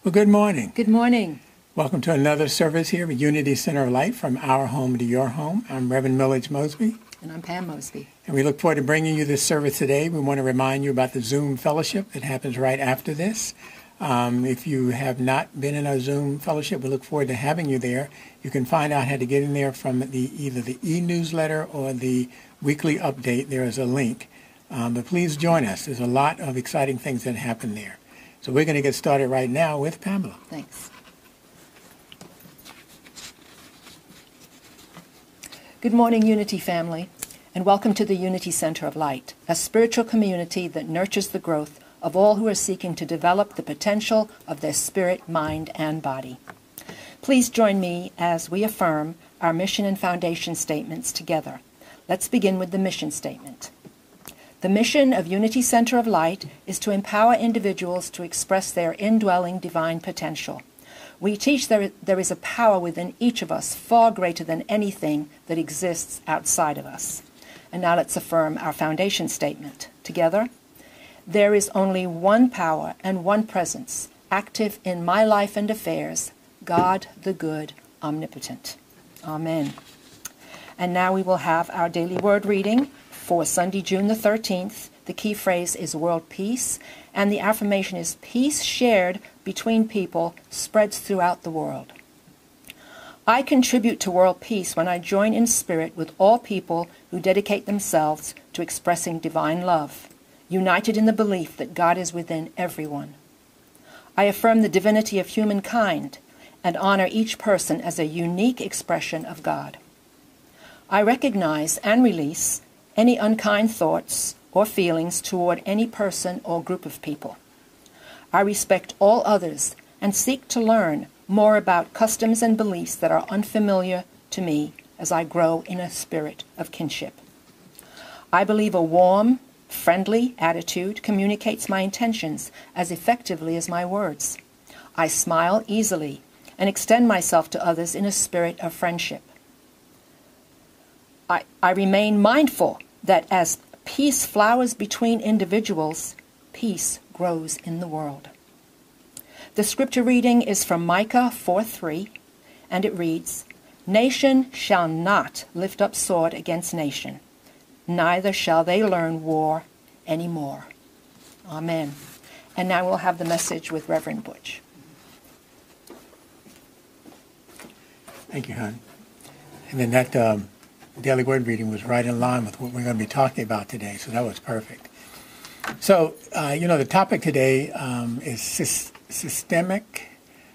Well, good morning. Good morning. Welcome to another service here at Unity Center of Light, from our home to your home. I'm Reverend Millage Mosby. And I'm Pam Mosby. And we look forward to bringing you this service today. We want to remind you about the Zoom fellowship that happens right after this. If you have not been in a Zoom fellowship, we look forward to having you there. You can find out how to get in there from either the e-newsletter or the weekly update. There is a link. But please join us. There's a lot of exciting things that happen there. So we're going to get started right now with Pamela. Thanks. Good morning, Unity family, and welcome to the Unity Center of Light, a spiritual community that nurtures the growth of all who are seeking to develop the potential of their spirit, mind, and body. Please join me as we affirm our mission and foundation statements together. Let's begin with the mission statement. The mission of Unity Center of Light is to empower individuals to express their indwelling divine potential. We teach there is a power within each of us far greater than anything that exists outside of us. And now let's affirm our foundation statement. Together, there is only one power and one presence active in my life and affairs, God the good, omnipotent. Amen. And now we will have our daily word reading for Sunday, June the 13th. The key phrase is world peace, and the affirmation is peace shared between people spreads throughout the world. I contribute to world peace when I join in spirit with all people who dedicate themselves to expressing divine love, united in the belief that God is within everyone. I affirm the divinity of humankind and honor each person as a unique expression of God. I recognize and release any unkind thoughts or feelings toward any person or group of people. I respect all others and seek to learn more about customs and beliefs that are unfamiliar to me as I grow in a spirit of kinship. I believe a warm, friendly attitude communicates my intentions as effectively as my words. I smile easily and extend myself to others in a spirit of friendship. I remain mindful that as peace flowers between individuals, peace grows in the world. The scripture reading is from Micah 4:3, and it reads, "Nation shall not lift up sword against nation, neither shall they learn war anymore." Amen. And now we'll have the message with Reverend Butch. Thank you, hon. And then that daily word reading was right in line with what we're going to be talking about today, so that was perfect. So, the topic today is systemic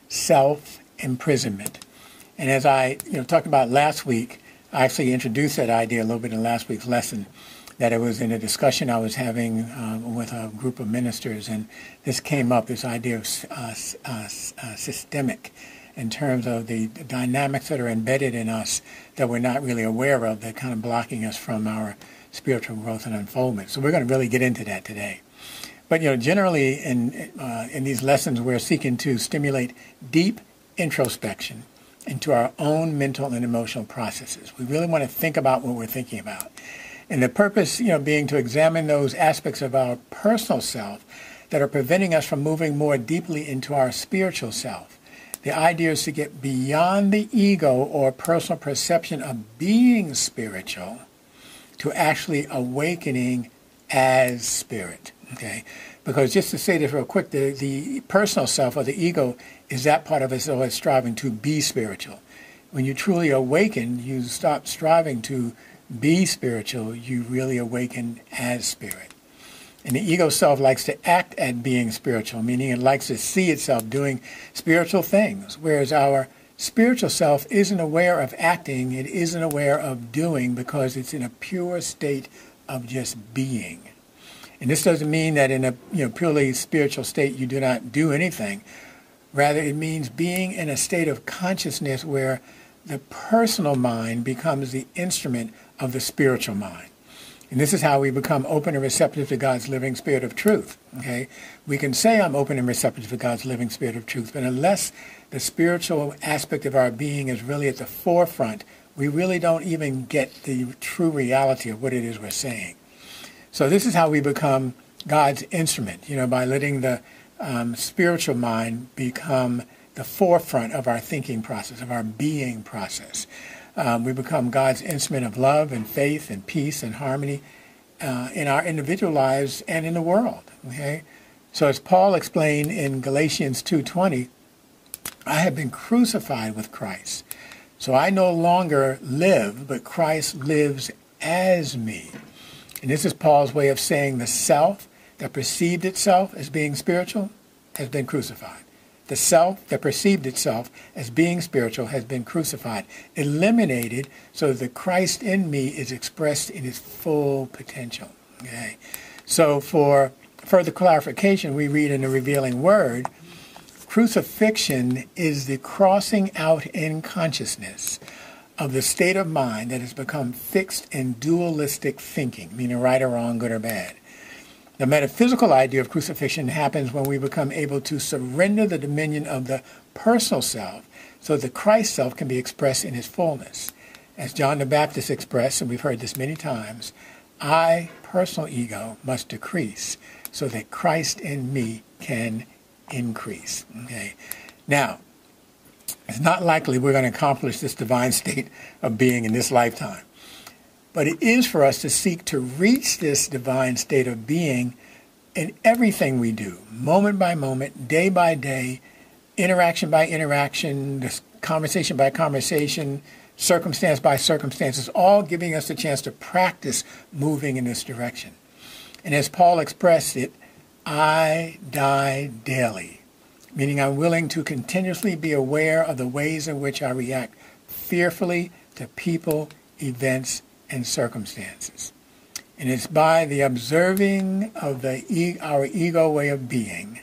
self-imprisonment. And as I talked about last week, I actually introduced that idea a little bit in last week's lesson, that it was in a discussion I was having with a group of ministers, and this came up, this idea of systemic, in terms of the dynamics that are embedded in us that we're not really aware of, that kind of blocking us from our spiritual growth and unfoldment. So we're going to really get into that today. But generally in these lessons, we're seeking to stimulate deep introspection into our own mental and emotional processes. We really want to think about what we're thinking about. And the purpose, being to examine those aspects of our personal self that are preventing us from moving more deeply into our spiritual self. The idea is to get beyond the ego or personal perception of being spiritual to actually awakening as spirit. Okay? Because just to say this real quick, the personal self or the ego is that part of us that is striving to be spiritual. When you truly awaken, you stop striving to be spiritual, you really awaken as spirit. And the ego self likes to act at being spiritual, meaning it likes to see itself doing spiritual things, whereas our spiritual self isn't aware of acting, it isn't aware of doing, because it's in a pure state of just being. And this doesn't mean that in a purely spiritual state you do not do anything. Rather, it means being in a state of consciousness where the personal mind becomes the instrument of the spiritual mind. And this is how we become open and receptive to God's living spirit of truth. Okay? We can say I'm open and receptive to God's living spirit of truth, but unless the spiritual aspect of our being is really at the forefront, we really don't even get the true reality of what it is we're saying. So this is how we become God's instrument, by letting the spiritual mind become the forefront of our thinking process, of our being process. We become God's instrument of love and faith and peace and harmony in our individual lives and in the world. Okay, so as Paul explained in Galatians 2:20, I have been crucified with Christ. So I no longer live, but Christ lives as me. And this is Paul's way of saying the self that perceived itself as being spiritual has been crucified. The self that perceived itself as being spiritual has been crucified, eliminated, so that the Christ in me is expressed in his full potential. Okay? So for further clarification, we read in the Revealing Word, crucifixion is the crossing out in consciousness of the state of mind that has become fixed in dualistic thinking, meaning right or wrong, good or bad. The metaphysical idea of crucifixion happens when we become able to surrender the dominion of the personal self so that Christ self can be expressed in his fullness. As John the Baptist expressed, and we've heard this many times, I, personal ego, must decrease so that Christ in me can increase. Okay. Now, it's not likely we're going to accomplish this divine state of being in this lifetime. But it is for us to seek to reach this divine state of being in everything we do, moment by moment, day by day, interaction by interaction, conversation by conversation, circumstance by circumstances, all giving us a chance to practice moving in this direction. And as Paul expressed it, I die daily, meaning I'm willing to continuously be aware of the ways in which I react fearfully to people, events, and circumstances. And it's by the observing of our ego way of being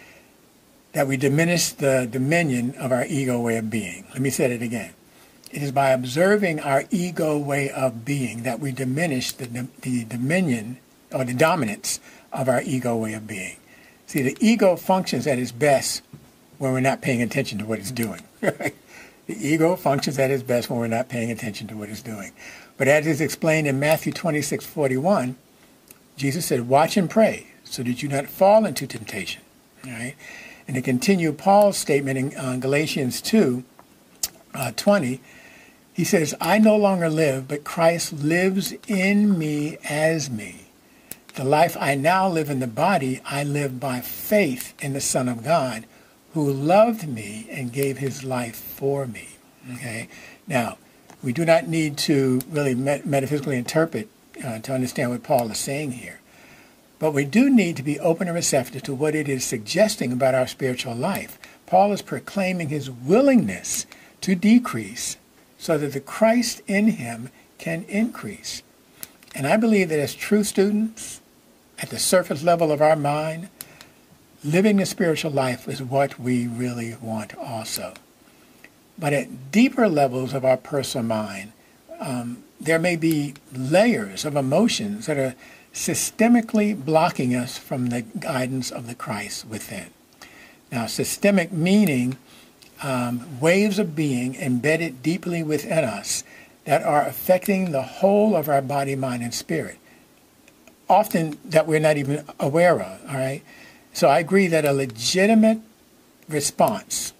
that we diminish the dominion of our ego way of being. Let me say it again. It is by observing our ego way of being that we diminish the dominion or the dominance of our ego way of being. See, the ego functions at its best when we're not paying attention to what it's doing. Right? The ego functions at its best when we're not paying attention to what it's doing. But as is explained in Matthew 26:41, Jesus said, watch and pray so that you not fall into temptation. All right? And to continue Paul's statement in Galatians 2:20, he says, I no longer live, but Christ lives in me as me. The life I now live in the body, I live by faith in the Son of God, who loved me and gave his life for me. Okay? Now, we do not need to really metaphysically interpret to understand what Paul is saying here. But we do need to be open and receptive to what it is suggesting about our spiritual life. Paul is proclaiming his willingness to decrease so that the Christ in him can increase. And I believe that as true students, at the surface level of our mind, living the spiritual life is what we really want also. But at deeper levels of our personal mind, there may be layers of emotions that are systemically blocking us from the guidance of the Christ within. Now, systemic meaning waves of being embedded deeply within us that are affecting the whole of our body, mind, and spirit, often that we're not even aware of, all right? So I agree that a legitimate response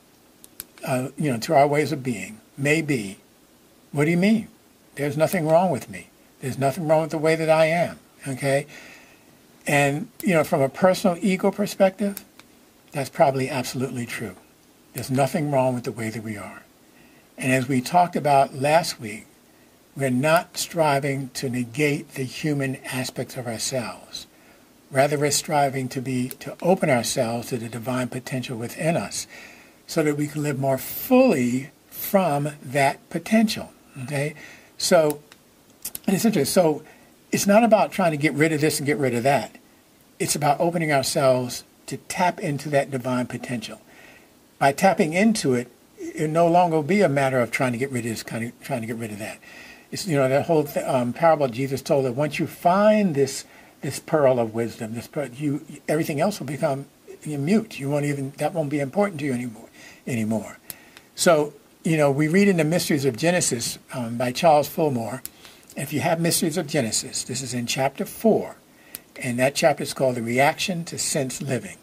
to our ways of being may be, what do you mean? There's nothing wrong with me. There's nothing wrong with the way that I am, okay? And, from a personal ego perspective, that's probably absolutely true. There's nothing wrong with the way that we are. And as we talked about last week, we're not striving to negate the human aspects of ourselves. Rather, we're striving to open ourselves to the divine potential within us so that we can live more fully from that potential, okay? So, and it's interesting. So it's not about trying to get rid of this and get rid of that. It's about opening ourselves to tap into that divine potential. By tapping into it, it no longer will be a matter of trying to get rid of this, trying to get rid of that. It's, that whole parable Jesus told that once you find this pearl of wisdom, everything else will become mute. That won't be important to you anymore. So, we read in the Mysteries of Genesis by Charles Fillmore. If you have Mysteries of Genesis, this is in chapter 4, and that chapter is called The Reaction to Sense Living.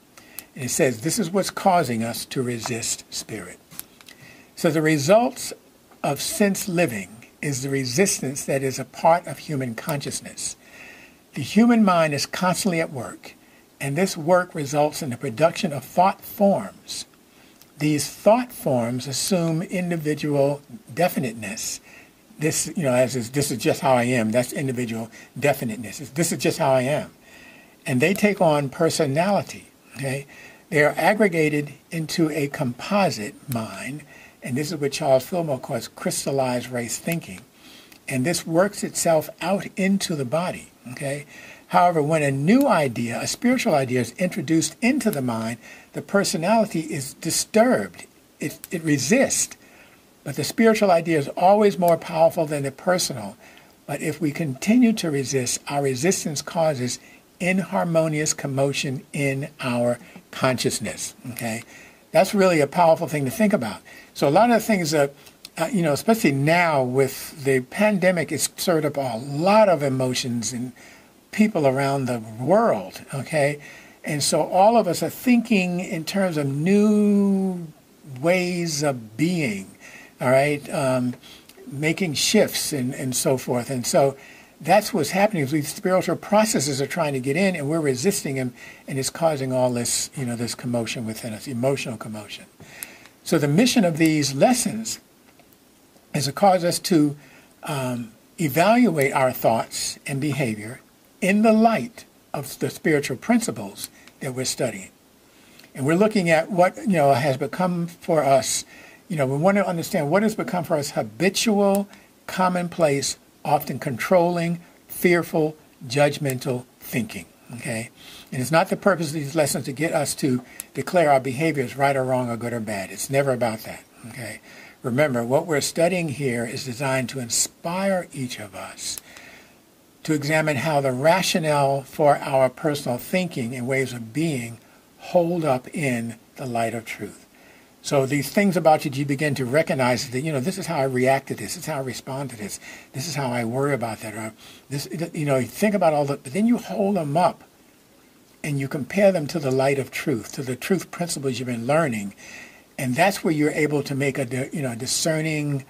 And it says, this is what's causing us to resist spirit. So the results of sense living is the resistance that is a part of human consciousness. The human mind is constantly at work, and this work results in the production of thought forms. These thought forms assume individual definiteness. This, this is just how I am. That's individual definiteness. This is just how I am. And they take on personality, okay? They are aggregated into a composite mind, and this is what Charles Fillmore calls crystallized race thinking. And this works itself out into the body, okay? However, when a new idea, a spiritual idea, is introduced into the mind, the personality is disturbed. It resists. But the spiritual idea is always more powerful than the personal. But if we continue to resist, our resistance causes inharmonious commotion in our consciousness, okay? That's really a powerful thing to think about. So a lot of the things that, especially now with the pandemic, it's stirred up a lot of emotions in people around the world, okay? And so all of us are thinking in terms of new ways of being, all right? Making shifts and so forth. And so that's what's happening is these spiritual processes are trying to get in and we're resisting them, and it's causing all this, this commotion within us, emotional commotion. So the mission of these lessons is to cause us to evaluate our thoughts and behavior in the light of the spiritual principles that we're studying. And we're looking at what, has become for us, we want to understand what has become for us habitual, commonplace, often controlling, fearful, judgmental thinking, okay? And it's not the purpose of these lessons to get us to declare our behavior as right or wrong or good or bad. It's never about that, okay? Remember, what we're studying here is designed to inspire each of us to examine how the rationale for our personal thinking and ways of being hold up in the light of truth. So these things about you begin to recognize that, this is how I react to this. This is how I respond to this. This is how I worry about that. Or this, you think about all that, but then you hold them up and you compare them to the light of truth, to the truth principles you've been learning. And that's where you're able to make a discerning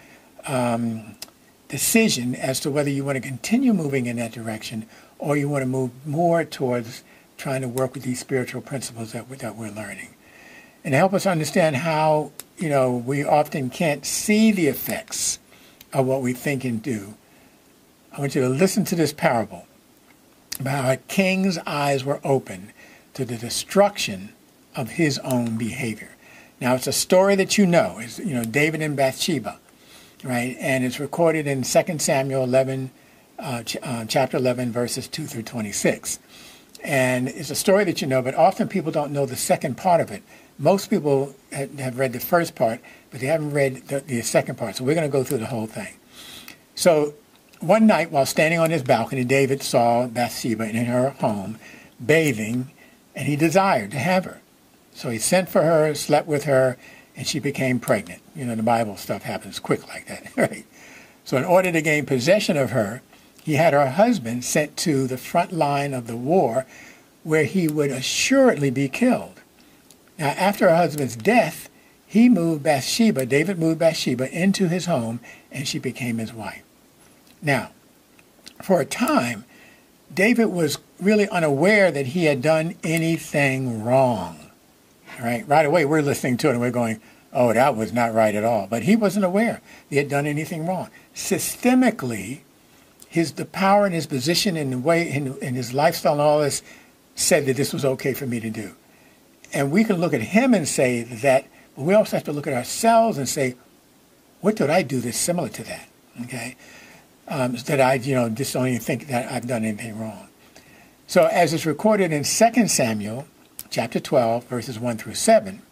decision as to whether you want to continue moving in that direction or you want to move more towards trying to work with these spiritual principles that we're learning. And to help us understand how, we often can't see the effects of what we think and do, I want you to listen to this parable about how a king's eyes were open to the destruction of his own behavior. Now, it's a story that it's, David and Bathsheba, right? And it's recorded in 2 Samuel 11, chapter 11, verses 2 through 26. And it's a story that but often people don't know the second part of it. Most people have read the first part, but they haven't read the second part. So we're going to go through the whole thing. So one night while standing on his balcony, David saw Bathsheba in her home bathing, and he desired to have her. So he sent for her, slept with her, and she became pregnant. The Bible stuff happens quick like that, right? So in order to gain possession of her, he had her husband sent to the front line of the war where he would assuredly be killed. Now, after her husband's death, David moved Bathsheba into his home, and she became his wife. Now, for a time, David was really unaware that he had done anything wrong. All right? Right away, we're listening to it, and we're going, oh, that was not right at all. But he wasn't aware he had done anything wrong. Systemically, the power and his position and the way in his lifestyle and all this said that this was okay for me to do. And we can look at him and say that, but we also have to look at ourselves and say, what did I do that's similar to that? Okay? That I, just don't even think that I've done anything wrong. So as it's recorded in 2 Samuel, chapter 12, verses 1 through 7,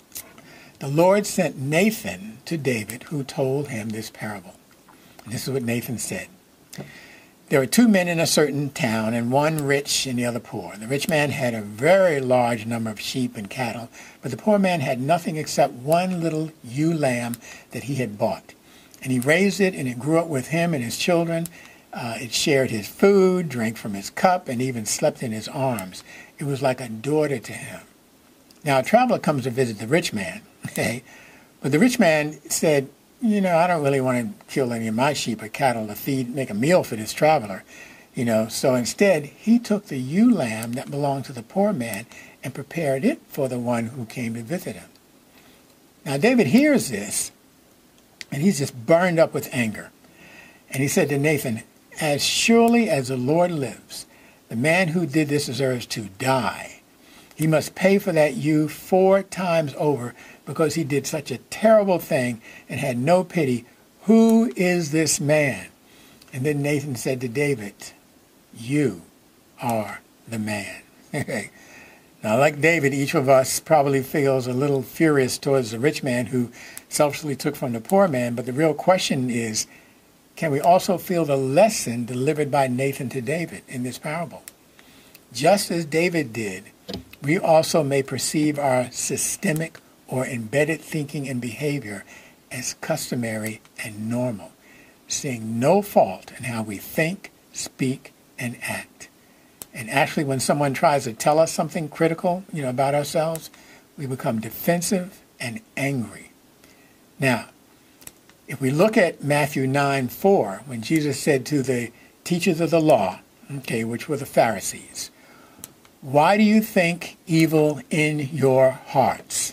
the Lord sent Nathan to David, who told him this parable. And this is what Nathan said. There were two men in a certain town, and one rich and the other poor. The rich man had a very large number of sheep and cattle, but the poor man had nothing except one little ewe lamb that he had bought. And he raised it, and it grew up with him and his children. It shared his food, drank from his cup, and even slept in his arms. It was like a daughter to him. Now, a traveler comes to visit the rich man, okay? But the rich man said, I don't really want to kill any of my sheep or cattle to make a meal for this traveler, So instead, he took the ewe lamb that belonged to the poor man and prepared it for the one who came to visit him. Now, David hears this, and he's just burned up with anger. And he said to Nathan, as surely as the Lord lives, the man who did this deserves to die. He must pay for that ewe 4 times over because he did such a terrible thing and had no pity. Who is this man? And then Nathan said to David, you are the man. Now, like David, each of us probably feels a little furious towards the rich man who selfishly took from the poor man. But the real question is, can we also feel the lesson delivered by Nathan to David in this parable? Just as David did, we also may perceive our systemic or embedded thinking and behavior as customary and normal, seeing no fault in how we think, speak, and act. And actually, when someone tries to tell us something critical, about ourselves, we become defensive and angry. Now, if we look at Matthew 9:4, when Jesus said to the teachers of the law, which were the Pharisees, why do you think evil in your hearts?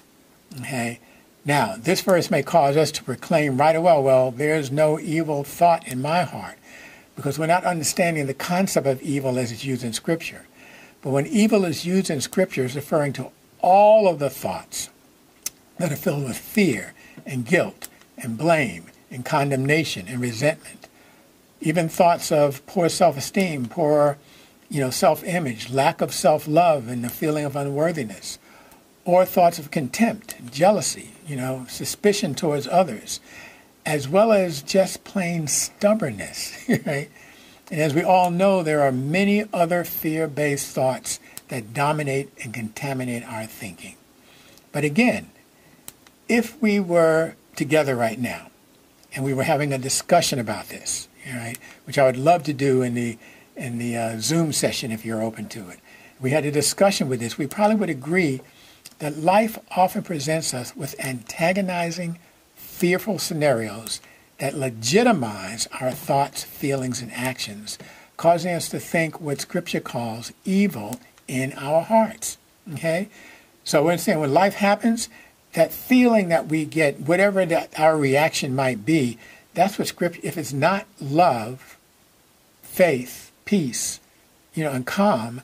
Now, this verse may cause us to proclaim right away, well, there's no evil thought in my heart, because we're not understanding the concept of evil as it's used in Scripture. But when evil is used in Scripture, it's referring to all of the thoughts that are filled with fear and guilt and blame and condemnation and resentment. Even thoughts of poor self-esteem, poor self-image, lack of self-love and the feeling of unworthiness, or thoughts of contempt, jealousy, suspicion towards others, as well as just plain stubbornness, right? And as we all know, there are many other fear-based thoughts that dominate and contaminate our thinking. But again, if we were together right now and we were having a discussion about this, right, which I would love to do in the Zoom session if you're open to it, we had a discussion with this, we probably would agree that life often presents us with antagonizing, fearful scenarios that legitimize our thoughts, feelings, and actions, causing us to think what Scripture calls evil in our hearts. So we're saying when life happens, that feeling that we get, whatever that our reaction might be, that's what Scripture, if it's not love, faith, peace, and calm,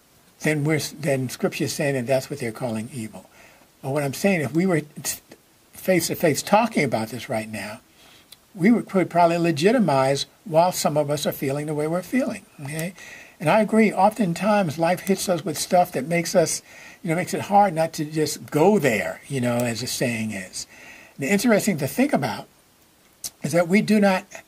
then Scripture is saying that that's what they're calling evil. But what I'm saying, if we were face to face talking about this right now, we could probably legitimize why some of us are feeling the way we're feeling. And I agree, oftentimes life hits us with stuff that makes us, makes it hard not to just go there, as the saying is. And the interesting to think about is that we do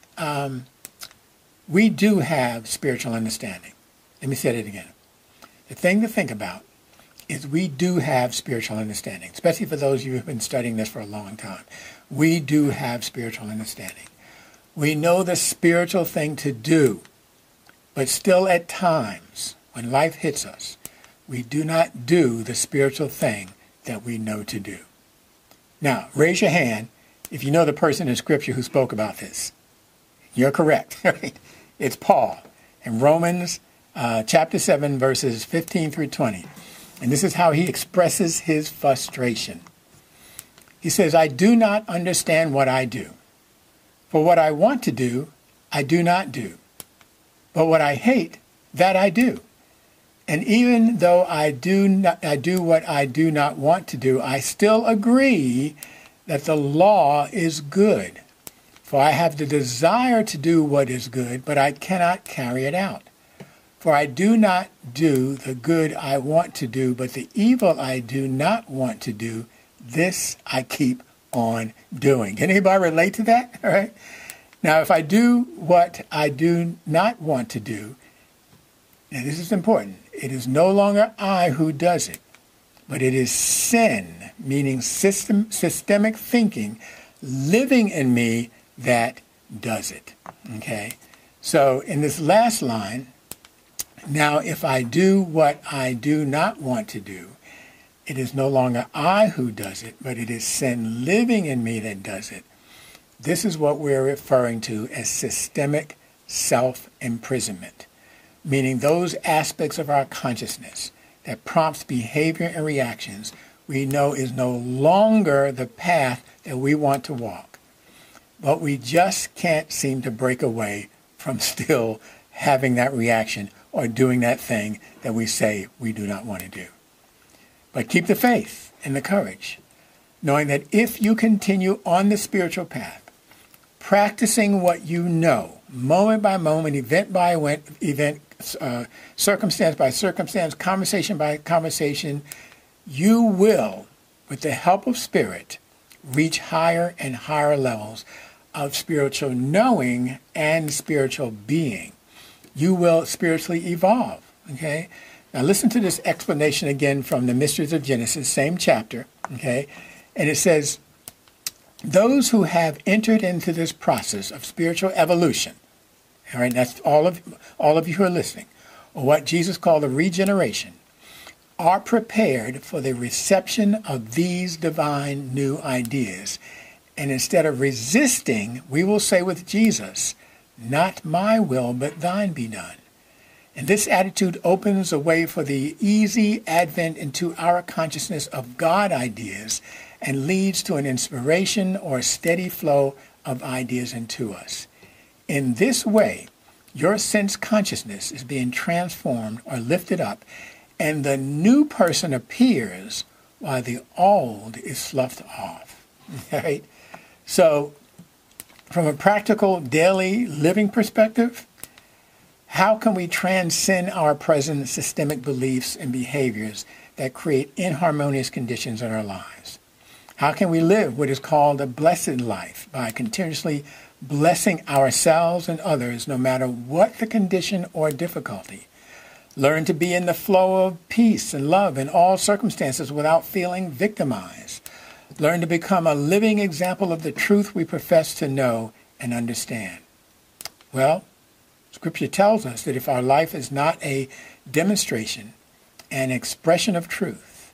have spiritual understanding. Let me say it again. The thing to think about is we do have spiritual understanding, especially for those of you who have been studying this for a long time. We do have spiritual understanding. We know the spiritual thing to do, but still at times, when life hits us, we do not do the spiritual thing that we know to do. Now, raise your hand if you know the person in Scripture who spoke about this. You're correct. It's Paul in Romans chapter 7, verses 15 through 20. And this is how he expresses his frustration. He says, I do not understand what I do. For what I want to do, I do not do. But what I hate, that I do. And even though I do what I do not want to do, I still agree that the law is good. For I have the desire to do what is good, but I cannot carry it out. For I do not do the good I want to do, but the evil I do not want to do, this I keep on doing. Can anybody relate to that? All right. Now, if I do what I do not want to do, now this is important, it is no longer I who does it, but it is sin, meaning systemic thinking, living in me that does it. Okay? So in this last line, now if I do what I do not want to do, it is no longer I who does it, but it is sin living in me that does it. This is what we're referring to as systemic self-imprisonment, meaning those aspects of our consciousness that prompts behavior and reactions we know is no longer the path that we want to walk. But we just can't seem to break away from still having that reaction or doing that thing that we say we do not want to do. But keep the faith and the courage, knowing that if you continue on the spiritual path, practicing what you know, moment by moment, event by event, circumstance by circumstance, conversation by conversation, you will, with the help of Spirit, reach higher and higher levels of spiritual knowing and spiritual being. You will spiritually evolve, okay? Now listen to this explanation again from the Mysteries of Genesis, same chapter, okay? And it says, those who have entered into this process of spiritual evolution, all right, that's all of you who are listening, or what Jesus called a regeneration, are prepared for the reception of these divine new ideas. And instead of resisting, we will say with Jesus, not my will, but thine be done. And this attitude opens a way for the easy advent into our consciousness of God ideas and leads to an inspiration or steady flow of ideas into us. In this way, your sense consciousness is being transformed or lifted up, and the new person appears while the old is sloughed off. Right? So, from a practical daily living perspective, how can we transcend our present systemic beliefs and behaviors that create inharmonious conditions in our lives? How can we live what is called a blessed life by continuously blessing ourselves and others no matter what the condition or difficulty? Learn to be in the flow of peace and love in all circumstances without feeling victimized. Learn to become a living example of the truth we profess to know and understand. Well, Scripture tells us that if our life is not a demonstration and expression of truth,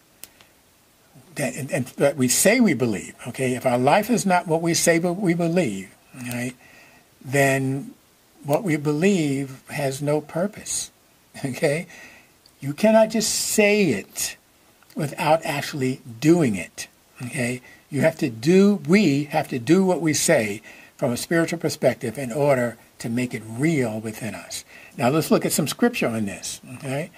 that we say we believe, okay, if our life is not what we say but we believe, right, then what we believe has no purpose, okay? You cannot just say it without actually doing it, okay? We have to do what we say from a spiritual perspective in order to make it real within us. Now let's look at some scripture on this, okay?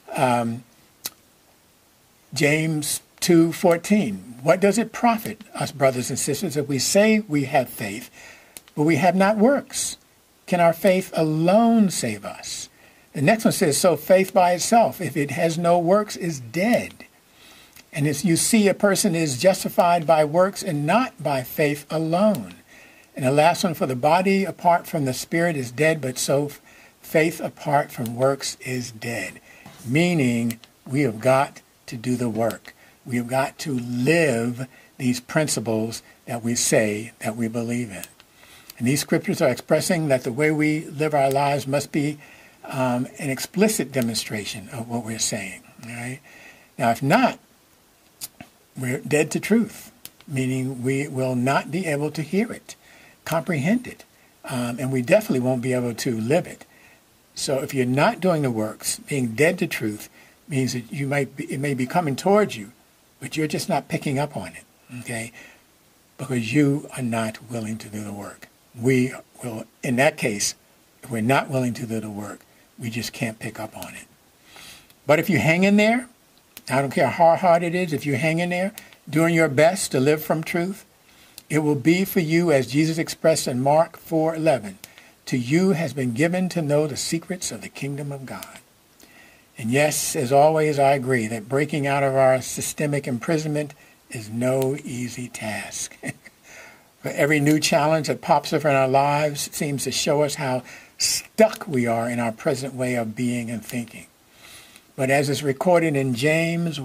James 2:14. What does it profit us, brothers and sisters, if we say we have faith, but we have not works? Can our faith alone save us? The next one says, so faith by itself, if it has no works, is dead. And as you see, a person is justified by works and not by faith alone. And the last one, for the body apart from the spirit is dead, but so faith apart from works is dead. Meaning we have got to do the work. We have got to live these principles that we say that we believe in. And these scriptures are expressing that the way we live our lives must be an explicit demonstration of what we're saying. All right? Now, if not, we're dead to truth, meaning we will not be able to hear it, comprehend it, and we definitely won't be able to live it. So if you're not doing the works, being dead to truth means that it may be coming towards you, but you're just not picking up on it, okay? Because you are not willing to do the work. We will, in that case, if we're not willing to do the work, we just can't pick up on it. But if you hang in there, I don't care how hard it is, if you hang in there, doing your best to live from truth, it will be for you, as Jesus expressed in Mark 4:11, to you has been given to know the secrets of the kingdom of God. And yes, as always, I agree that breaking out of our systemic imprisonment is no easy task. For every new challenge that pops up in our lives seems to show us how stuck we are in our present way of being and thinking. But as is recorded in James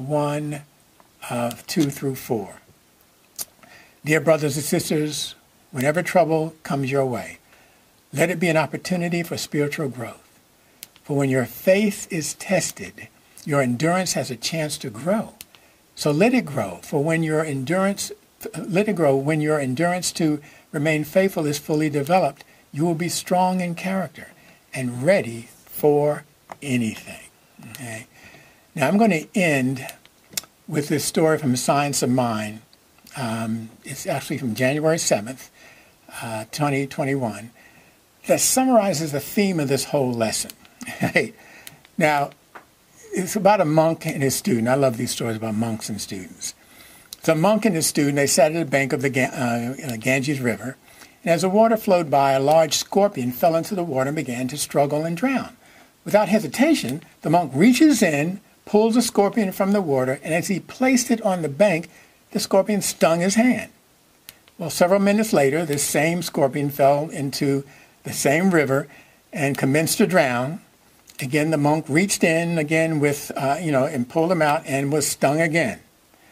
1:2-4, dear brothers and sisters, whenever trouble comes your way, let it be an opportunity for spiritual growth. For when your faith is tested, your endurance has a chance to grow. So let it grow. Let it grow when your endurance to remain faithful is fully developed. You will be strong in character and ready for anything. Okay. Now I'm going to end with this story from Science of Mind. It's actually from January 7th, 2021, that summarizes the theme of this whole lesson. Right? Now, it's about a monk and his student. I love these stories about monks and students. So a monk and his student, they sat at the bank of the Ganges River, and as the water flowed by, a large scorpion fell into the water and began to struggle and drown. Without hesitation, the monk reaches in, pulls the scorpion from the water, and as he placed it on the bank, the scorpion stung his hand. Well, several minutes later, this same scorpion fell into the same river and commenced to drown. Again, the monk reached in again and pulled him out and was stung again.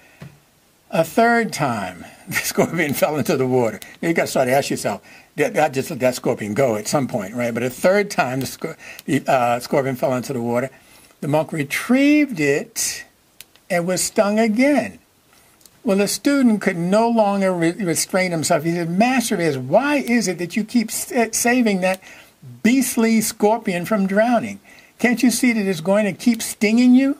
A third time, the scorpion fell into the water. You got to start to ask yourself, just let that scorpion go at some point, right? But a third time, the scorpion fell into the water. The monk retrieved it and was stung again. Well, the student could no longer restrain himself. He said, Master, why is it that you keep saving that beastly scorpion from drowning? Can't you see that it's going to keep stinging you?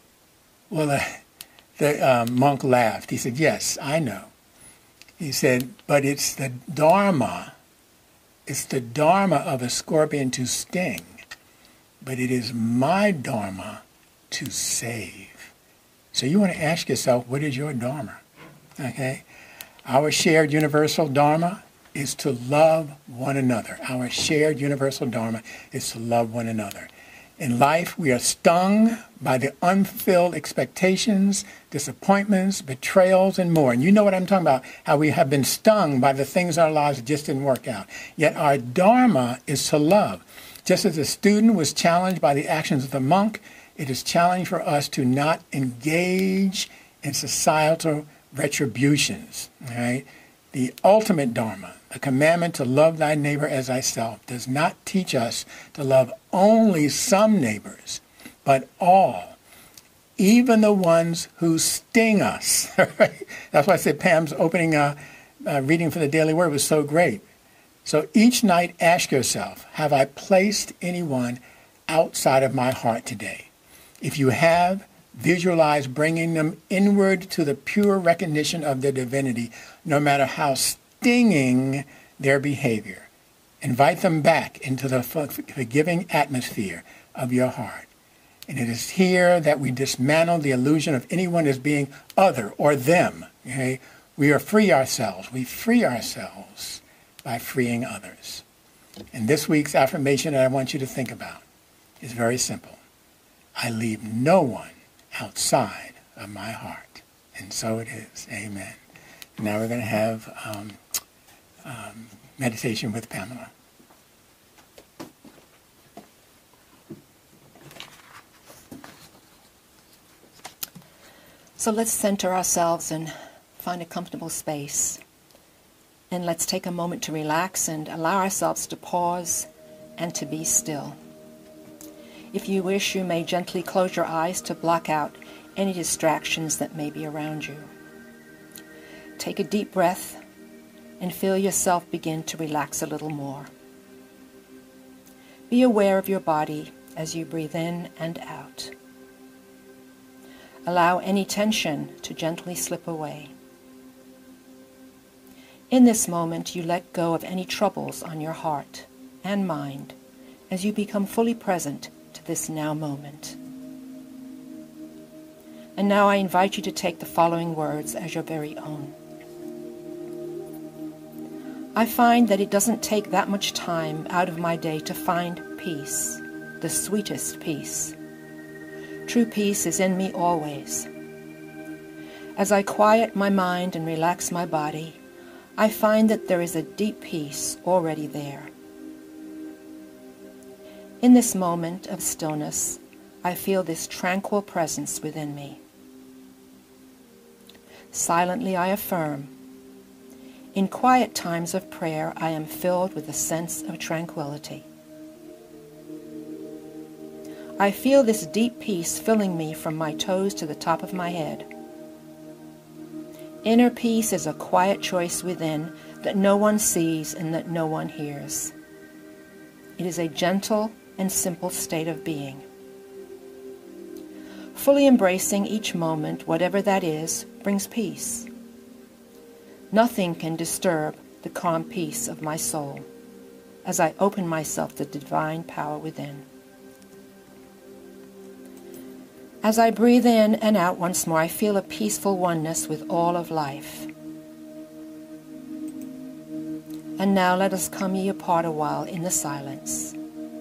Well, the monk laughed. He said, yes, I know. He said, but it's the dharma. It's the dharma of a scorpion to sting, but it is my dharma to save. So you want to ask yourself, what is your dharma? Okay? Our shared universal dharma is to love one another. Our shared universal dharma is to love one another. In life, we are stung by the unfulfilled expectations, disappointments, betrayals, and more. And you know what I'm talking about, how we have been stung by the things in our lives that just didn't work out. Yet our dharma is to love. Just as the student was challenged by the actions of the monk, it is challenging for us to not engage in societal retributions. Right? The ultimate dharma, the commandment to love thy neighbor as thyself, does not teach us to love only some neighbors, but all, even the ones who sting us. Right? That's why I said Pam's opening reading for the Daily Word was so great. So each night ask yourself, have I placed anyone outside of my heart today? If you have, visualize bringing them inward to the pure recognition of their divinity, no matter how stinging their behavior. Invite them back into the forgiving atmosphere of your heart. And it is here that we dismantle the illusion of anyone as being other or them. Okay? We free ourselves by freeing others. And this week's affirmation that I want you to think about is very simple. I leave no one outside of my heart. And so it is. Amen. Now we're going to have meditation with Pamela. So let's center ourselves and find a comfortable space. And let's take a moment to relax and allow ourselves to pause and to be still. If you wish, you may gently close your eyes to block out any distractions that may be around you. Take a deep breath and feel yourself begin to relax a little more. Be aware of your body as you breathe in and out. Allow any tension to gently slip away. In this moment, you let go of any troubles on your heart and mind as you become fully present to this now moment. And now I invite you to take the following words as your very own. I find that it doesn't take that much time out of my day to find peace, the sweetest peace. True peace is in me always. As I quiet my mind and relax my body, I find that there is a deep peace already there. In this moment of stillness, I feel this tranquil presence within me. Silently I affirm, in quiet times of prayer, I am filled with a sense of tranquility. I feel this deep peace filling me from my toes to the top of my head. Inner peace is a quiet choice within that no one sees and that no one hears. It is a gentle and simple state of being. Fully embracing each moment, whatever that is, brings peace. Nothing can disturb the calm peace of my soul as I open myself to the divine power within. As I breathe in and out once more, I feel a peaceful oneness with all of life. And now let us come ye apart a while in the silence.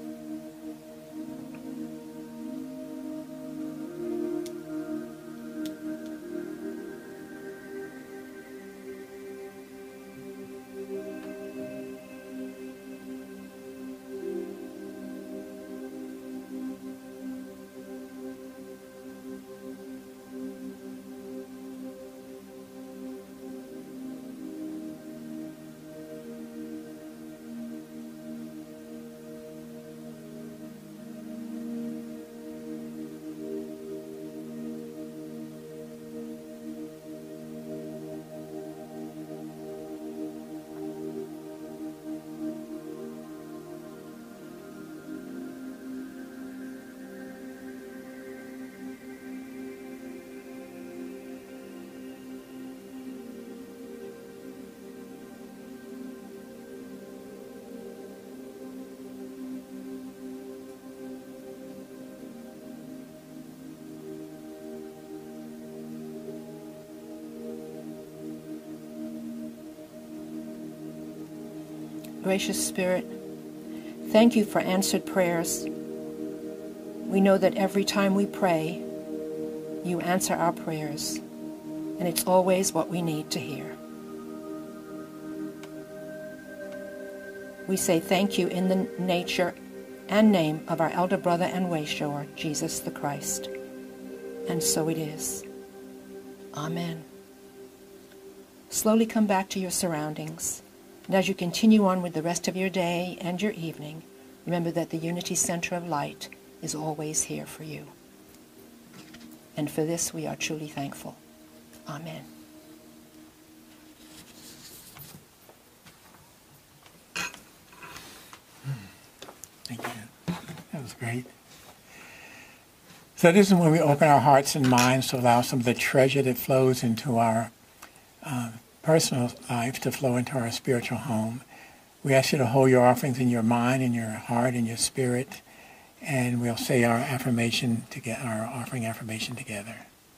Gracious Spirit, thank you for answered prayers. We know that every time we pray, you answer our prayers, and it's always what we need to hear. We say thank you in the nature and name of our elder brother and wayshower, Jesus the Christ. And so it is. Amen. Slowly come back to your surroundings. And as you continue on with the rest of your day and your evening, remember that the Unity Center of Light is always here for you. And for this we are truly thankful. Amen. Thank you. That was great. So this is when we open our hearts and minds to allow some of the treasure that flows into our personal life to flow into our spiritual home. We ask you to hold your offerings in your mind, in your heart, in your spirit, and we'll say our affirmation to get our offering affirmation together.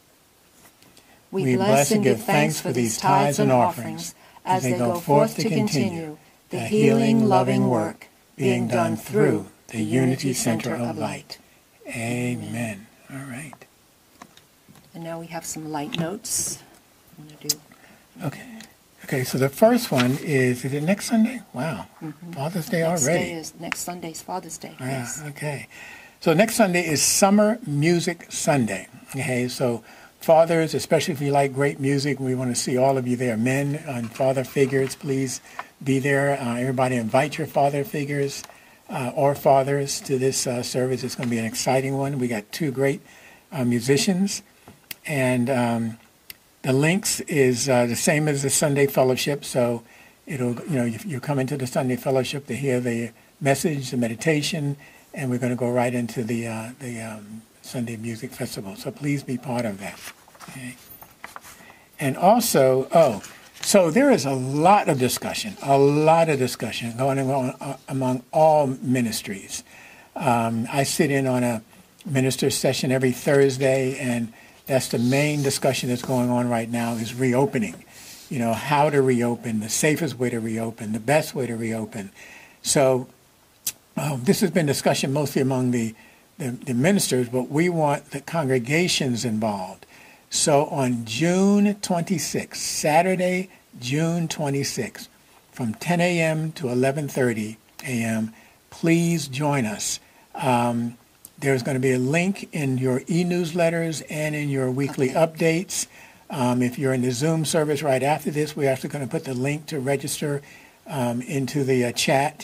We bless and give thanks for these tithes and offerings as they go forth to continue the healing, loving work being done through the Unity Center of Light. Amen. All right. And now we have some light notes. I'm going to do. Okay, so the first one is it next Sunday? Wow. Mm-hmm. Father's Day already. Next Sunday is Father's Day. Yeah, yes. Okay. So next Sunday is Summer Music Sunday. Okay, so fathers, especially if you like great music, we want to see all of you there. Men and father figures, please be there. Everybody invite your father figures or fathers to this service. It's going to be an exciting one. We got two great musicians, and the links is the same as the Sunday Fellowship, so it'll, you come into the Sunday Fellowship to hear the message, the meditation, and we're going to go right into the Sunday Music Festival. So please be part of that. Okay. And also, so there is a lot of discussion going on among all ministries. I sit in on a minister session every Thursday, and that's the main discussion that's going on right now is reopening. How to reopen, the safest way to reopen, the best way to reopen. So this has been discussion mostly among the ministers, but we want the congregations involved. So on June 26th, Saturday, June 26th, from 10 a.m. to 11:30 a.m., please join us. There's going to be a link in your e-newsletters and in your weekly updates. If you're in the Zoom service right after this, we're actually going to put the link to register into the chat.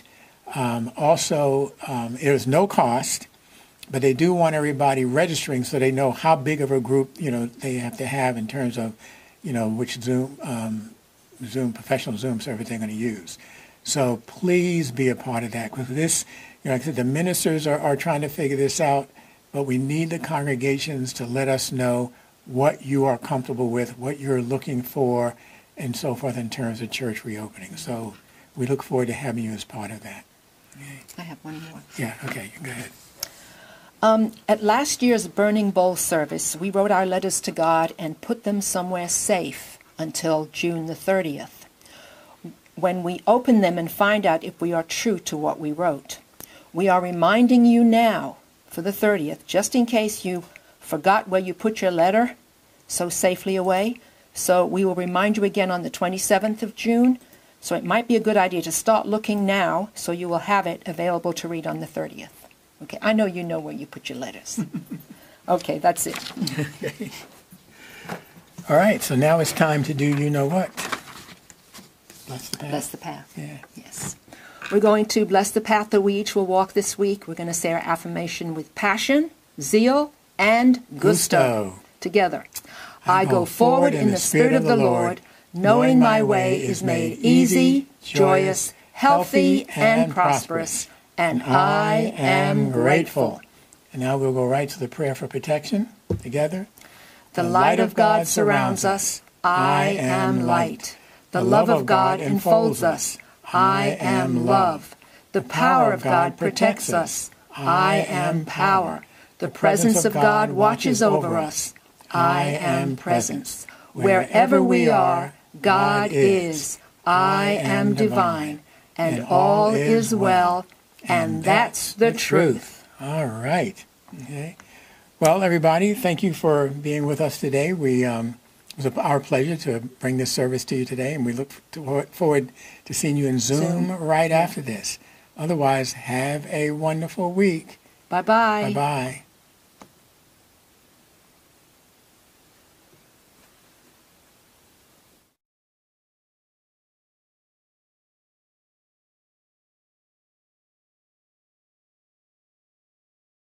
Also, there's no cost, but they do want everybody registering so they know how big of a group they have to have in terms of which professional Zoom server they're going to use. So please be a part of that, because this, like I said, the ministers are trying to figure this out, but we need the congregations to let us know what you are comfortable with, what you're looking for, and so forth in terms of church reopening. So we look forward to having you as part of that. Okay. I have one more. Yeah, okay, go ahead. At last year's Burning Bowl service, we wrote our letters to God and put them somewhere safe until June the 30th, when we open them and find out if we are true to what we wrote. We are reminding you now for the 30th, just in case you forgot where you put your letter so safely away. So we will remind you again on the 27th of June. So it might be a good idea to start looking now so you will have it available to read on the 30th. Okay, I know you know where you put your letters. Okay, that's it. Okay. All right, so now it's time to do you know what? Bless the path. Bless the path. Yeah. Yes. We're going to bless the path that we each will walk this week. We're going to say our affirmation with passion, zeal, and gusto. Together. I go forward in the Spirit of the Lord, knowing my way is made easy, joyous, healthy, and prosperous, and I am grateful. And now we'll go right to the prayer for protection together. The light of God surrounds us. I am light. The love of God enfolds us. I am love. The power of God protects us. I am power. The presence of God watches over us. I am presence. Wherever we are, God is. I am divine. And all is well. And that's the truth. All right. Okay. Well, everybody, thank you for being with us today. It was our pleasure to bring this service to you today, and we look forward to seeing you in Zoom right after this. Otherwise, have a wonderful week. Bye-bye. Bye-bye.